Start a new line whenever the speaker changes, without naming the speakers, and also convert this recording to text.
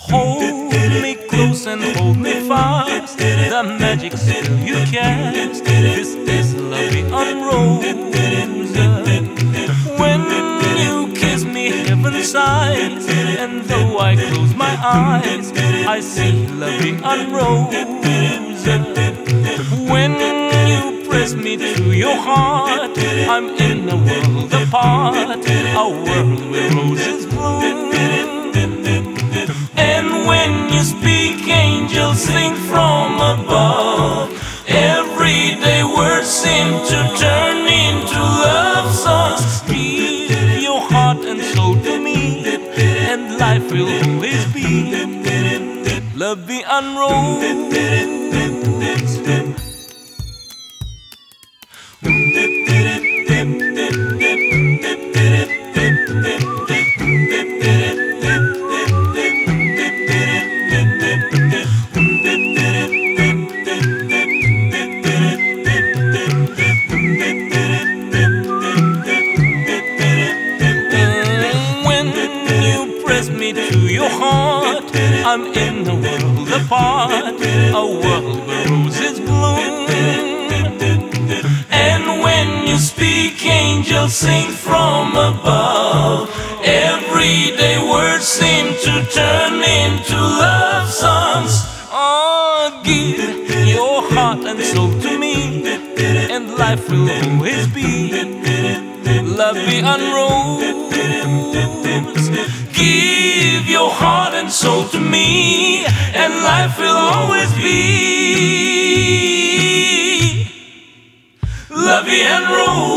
Hold me close and hold me fast. The magic spell you cast. This is love beyond roses. When you kiss me, heaven sighs, and though I close my eyes, I see love beyond roses. When you press me to your heart, I'm in a world apart, a world where roses bloom. And when you speak, angels sing from above. Everyday words seem to turn into love songs. Give your heart and soul to me, and life will always be love beyond roses. To your heart, I'm in a world apart, a world where roses bloom. And when you speak, angels sing from above. Everyday words seem to turn into love songs. Oh, give your heart and soul to me, and life will always be love beyond roses. Give your heart and soul to me, and life will always be love beyond roses.